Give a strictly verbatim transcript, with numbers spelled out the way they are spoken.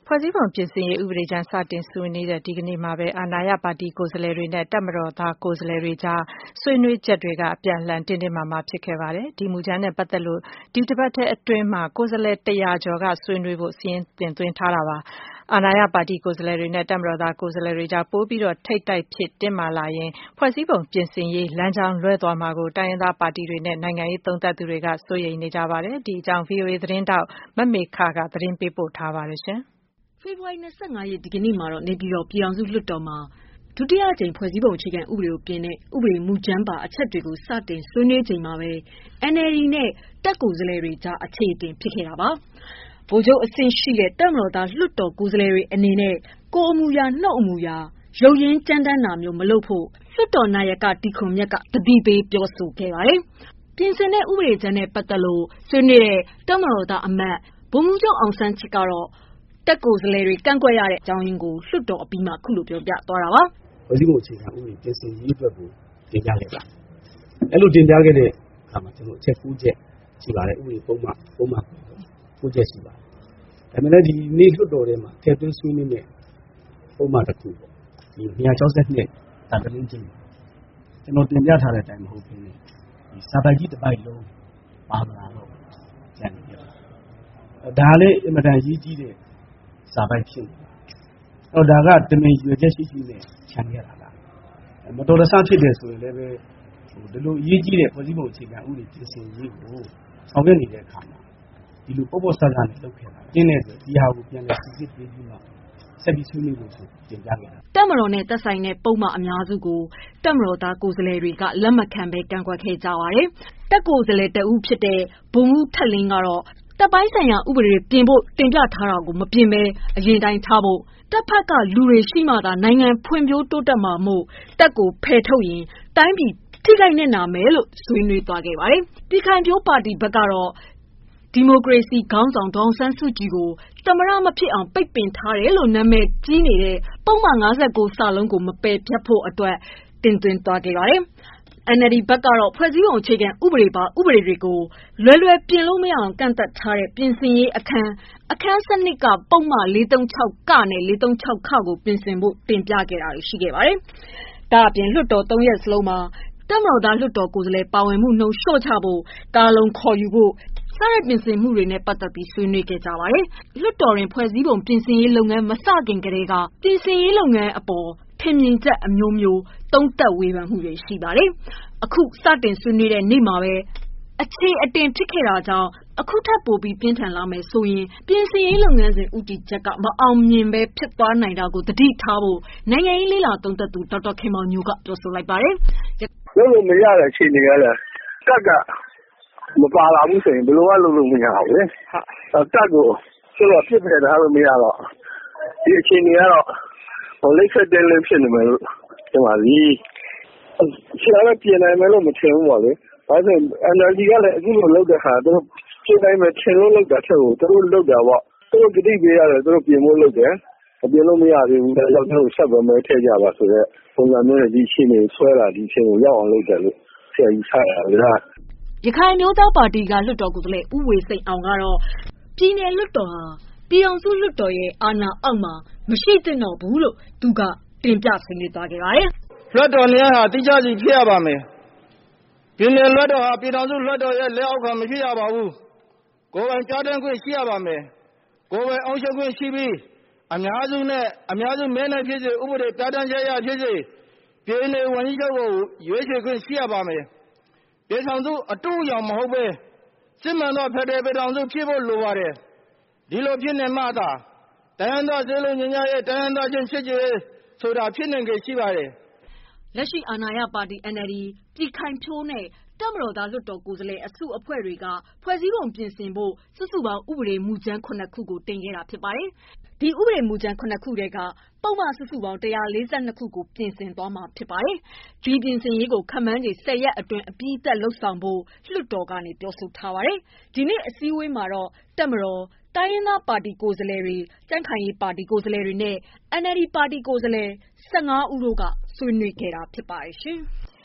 ဖွဲ့စည်းပုံပြင်ဆင်ရေးဥပဒေကြမ်းစတင်ဆွေးနွေးတဲ့ဒီကနေ့မှာပဲအာဏာရပါတီကိုယ်စားလှယ်တွေနဲ့တပ်မတော်သားကိုယ်စားလှယ်တွေကြားဆွေးနွေးချက်တွေကအပြန်အလှန်တင်းတင်းမာမာဖြစ်ခဲ့ပါတယ်။ဒီမူကြမ်းနဲ့ပတ်သက်လို့ဒီတစ်ပတ်ထဲအတွင်းမှာကိုယ်စားလှယ်တရာကျော်ကဆွေးနွေးဖို့စာရင်းတင်သွင်းထားတာပါ။အာဏာရပါတီကိုယ်စားလှယ်တွေနဲ့တပ်မတော်သားကိုယ်စားလှယ်တွေကြားပိုပြီးတော့ထိပ်တိုက်ဖြစ်တင်းမာလာရင်ဖွဲ့စည်းပုံပြင်ဆင်ရေးလမ်းကြောင်းလွဲသွားမှာကိုတိုင်းရင်းသားပါတီတွေနဲ့နိုင်ငံရေးသုံးသပ်သူတွေကစိုးရိမ်နေကြပါတယ်။ဒီအကြောင်း ဗွီအိုအေ သတင်းတောက်မမေခကသတင်းပေးပို့ထားပါတယ်ရှင်။ဖေဖော်ဝါရီလ၂၅ရက်ဒီကနေ့မှာတော့နေပြည်တော်ပြည်ထောင်စုလွှတ်တော်မှာဒုတိယအကြိမ်ဖွဲ့စည်းပုံအခြေခံဥပဒေကိုပြင်တဲ့ဥပဒေမူကြမ်းပါအချက်တွေကိုစတင်ဆွေးနွေးချိန်မှာပဲ အန်အယ်လ်ဒီ နဲ့တပ်ကိုယ်စားလှယ်တွေကြားအခြေအတင်ဖြစ်ခဲ့တာပါ။ဗိုလ်ချုပ်အဆင့်ရှိတဲ့တပ်မတော်သားလွှတ်တော်ကိုယ်စားလှယ်တွေအနေနဲ့ကိုယ်အမူအရာနှုတ်အမူအရာရုပ်ရင်းကြမ်းတမ်းတာမျိုးမလုပ်ဖို့လွှတ်တော်နာယကတီခွန်မြတ်ကတတိပေးပြောဆိုခဲ့ပါတယ်။ပြင်ဆင်တဲ့ဥပဒေကြမ်းနဲ့ပတ်သက်လို့ဆွေးနွေးတဲ့တပ်မတော်သားအမတ်ဗိုလ်မှူးချုပ်အောင်ဆန်းချစ်ကတော့တက်ကိုယ်စားလှယ်တွေကန့်ကွက်ရတဲ့အကြောင်းရင်းကိုလွှတ်တော်အပြီးမှာခုလိုပြောပြသွားတာပါ။ဖွဲ့စည်းပုံအခြေခံဥပဒေပြင်ဆင်ရေးအတွက်ကိုတင်ပြခဲ့တာ။အဲ့လိုတင်ပြခဲ့တဲ့အခါမှာကျွန်တော်အချက်၉ချက်ရှိပါတယ်ဥပဒေပုံမှန်ပုံမှန်၉ချက်ရှိပါတယ်။ဒါပေမဲ့လည်းဒီနေ့လွှတ်တော်ထဲမှာထည့်သွင်းဆွေးနွေးတဲ့ပုံမှန်တစ်ခုပေါ့။ဒီ၂၆၂တာတလင်းချင်းကျွန်တော်တင်ပြထားတဲ့အတိုင်းမဟုတ်ဘဲနဲ့ဒီစာပိုက်ကြီးတစ်ပိုက်လုံးပါမလာတော့ကြံနေပြပါ။ဒါလည်းအင်မတန်ရေးကြီးတဲ့စာပိုက်ဖြစ်နေတယ်။အော်ဒါကတမင်ရွေချက်ရှိရှိနဲ့ခြံခဲ့တာလား။မတော်တဆဖြစ်တယ်ဆိုရင်လည်းပဲဟိုဒီလိုအရေးကြီးတဲ့ဖွဲ့စည်းပုံအခြေခံဥပဒေပြင်ဆင်ရေးကိုဆောင်ရွက်နေတဲ့အခါမှာဒီလိုပေါ့ပေါ့ဆဆနဲ့လုပ်ခဲ့တာ။ကျင်းတဲ့ဆိုဒီဟာကိုပြန်လည်စစ်စစ်ပြီးပြီးမှဆက်ပြီးဆွေးနွေးလို့ဆိုတင်ပြခဲ့တာ။တပ်မတော်နဲ့သက်ဆိုင်တဲ့ပုံမှန်အများစုကိုတပ်မတော်သားကိုယ်စားလှယ်တွေကလက်မခံဘဲကန့်ကွက်ခဲ့ကြပါတယ်။တပ်ကိုယ်စားလှယ်တဦးဖြစ်တဲ့ဗိုလ်မှူးထက်လင်းကတော့တပ်ပိုင်းဆိုင်ရာဥပဒေပြင်ဖို့တင်ပြထားတာကိုမပြင်ဘဲအရင်တိုင်းထားဖို့တပ်ဖက်ကလူတွေရှိမှသာနိုင်ငံဖွံ့ဖြိုးတိုးတက်မှာမို့တပ်ကိုဖယ်ထုတ်ရင်တိုင်းပြည်ထိခိုက်နေနာမယ်လို့ဆွေးနွေးသွားခဲ့ပါတယ်။ပြည်ခိုင်ဖြိုးပါတီဘက်ကတော့ဒီမိုကရေစီခေါင်းဆောင်ဒေါအောင်ဆန်းစုကြည်ကိုသမ္မတမဖြစ်အောင်ပိတ်ပင်ထားတယ်လို့နာမည်ကြီးနေတဲ့ပုံမှန်၅၉စလုံးကိုမပယ်ဖျက်ဖို့အတွက်တင်သွင်းသွားခဲ့ပါတယ်။အန်အယ်လ်ဒီဘက်ကတော့ဖွဲ့စည်းပုံအခြေခံဥပဒေပါဥပဒေတွေကိုလွယ်လွယ်ပြင်လို့မရအောင်ကန့်သတ်ထားတဲ့ပြင်ဆင်ရေးအခန်းအခန်းစနစ်ကပုံမှန်၄၃၆ကနဲ့၄၃၆ခကိုပြင်ဆင်ဖို့တင်ပြခဲ့တာရှိခဲ့ပါတယ်။ဒါအပြင်လွှတ်တော်၃ရက်စလုံးမှာတပ်မတော်သားလွှတ်တော်ကိုယ်စားလှယ်ပါဝင်မှုနှုန်းလျှော့ချဖို့ကားလုံးခေါ်ယူဖို့စတဲ့ပြင်ဆင်မှုတွေနဲ့ပတ်သက်ပြီးဆွေးနွေးခဲ့ကြပါတယ်။လွှတ်တော်တွင်ဖွဲ့စည်းပုံပြင်ဆင်ရေးလုပ်ငန်းမစခင်ကတည်းကပြင်ဆင်ရေးလုပ်ငန်းအပေါ်ထင်မြင်ချက်အမျိုးမျိုးသုံးသပ်ဝေဖန်မှုတွေရှိပါတယ်။အခုစတင်ဆွေးနွေးတဲ့နေ့မှာပဲအခြေအတင်ဖြစ်ခဲ့တာကြောင့်အခုထပ်ပိုပြီးပြင်းထန်လာမယ်ဆိုရင်ပြင်ဆင်ရေးလုပ်ငန်းစဉ်ဦးတည်ချက်ကမအောင်မြင်ပဲဖြစ်သွားနိုင်တာကိုသတိထားဖို့နိုင်ငံရေးလေ့လာသုံးသပ်သူဒေါက်တာခင်မောင်ညိုကပြောဆိုလိုက်ပါတယ်။လုံးလုံးမရတဲ့အခြေအနေကလည်းတက်ကမပါလာဘူးဆိုရင်ဘယ်လိုမှလုပ်လို့မရဘူးလေ။တက်ကိုဆိုတော့ပြစ်ပယ်ထားလို့မရတော့ဒီအခြေအနေကတော့ဟိုလိမ့်ဆက်တဲ့လင်းဖြစ်နေမယ်လို့ဒီမှာဒီဆရာကပြင်နိုင်မယ်လို့မထင်ဘူးပေါ့လေ။ဒါဆိုရင် အန်အယ်လ်ဒီ ကလည်းအခုလိုလုပ်တဲ့ဟာသူတို့ပြင်နိုင်မယ်ထင်လို့လုပ်တာထက်ကိုသူတို့လုပ်တာပေါ့။သူတို့ဂတိပေးရတယ်သူတို့ပြင်ဖို့လုပ်တယ်။ပြင်လို့မရသေးဘူး။ရောက်တော့ဆက်ပဲမဲထည့်ကြပါဆိုတော့ပုံစံမျိုးနဲ့ဒီရှင်းနေဆွဲတာဒီရှင်းကိုရောက်အောင်လုပ်တယ်လို့ဆရာကြီးဆက်ရတယ်။ရခိုင်မျိုးသားပါတီကလွှတ်တော်ကိုယ်စားလှယ်ဦးဝေစိန်အောင်ကတော့ပြည်내လွှတ်တော်ဟာပြည်အောင်စုလွှတ်တော်ရဲ့အာဏာအောက်မှာမရှိသင့်တော့ဘူးလို့သူကတင်ပြဆွေးနွေးသွားခဲ့ပါတယ်။လွှတ်တော်နေရာဟာတိကျစီဖြစ်ရပါမယ်။ပြည်내လွှတ်တော်ဟာပြည်အောင်စုလွှတ်တော်ရဲ့လက်အောက်ခံမဖြစ်ရပါဘူး။ကိုယ်ပိုင်ကြားတင်ခွင့်ရှိရပါမယ်။ကိုယ်ပိုင်အောင်ရှုံးခွင့်ရှိပြီးအများစုနဲ့အများစုမဲနဲ့ဖြစ်စေဥပဒေပြဋ္ဌာန်းချက်ရဖြစ်စေပြည်내ဝန်ကြီးချုပ်ကိုရွေးချယ်ခွင့်ရှိရပါမယ်။ပြည်ထောင်စုအတူအယောင်မဟုတ်ပဲစစ်မှန်သောဖက်ဒရယ်ပြည်ထောင်စုဖြစ်ဖို့လိုပါတယ်။ဒီလိုဖြစ်နေမှသာတိုင်းဒေသစည်းလုံးညီညာရဲ့တိုင်းဒေသချင်းစစ်ကြေဆိုတာဖြစ်နေကြရှိပါတယ်။လက်ရှိအာဏာရပါတီ အန်အယ်လ်ဒီ ပြည်ခိုင်ဖြိုးနဲ့တပ်မတော်သားလွှတ်တော်ကိုယ်စားလှယ်အစုအဖွဲ့တွေကဖွဲ့စည်းပုံပြင်ဆင်ဖို့စုစုပေါင်းဥပဒေမူကြမ်းခုနှစ်ခုကိုတင်ခဲ့တာဖြစ်ပါတယ်။ဒီဥပဒေမူကြမ်းခုနှစ်ခုတွေကပုံမှန်စုစုပေါင်း၁၄၂ခုကိုပြင်ဆင်သွားမှာဖြစ်ပါတယ်။ဒီပြင်ဆင်ရေးကိုခန့်မှန်းခြေ၁၀ရက်အတွင်းအပြီးသတ်လုပ်ဆောင်ဖို့လွှတ်တော်ကနေပြောဆိုထားပါတယ်။ဒီနေ့အစည်းအဝေးမှာတော့တပ်မတော်တိုင်းရင်းသားပါတီကိုယ်စားလှယ်တွေကြံ့ခိုင်ရေးပါတီကိုယ်စားလှယ်တွေနဲ့ အန်အယ်လ်ဒီ ပါတီကိုယ်စားလှယ်၁၅ဦးတို့ကဆွေးနွေးခဲ့တာဖြစ်ပါတယ်ရှင်။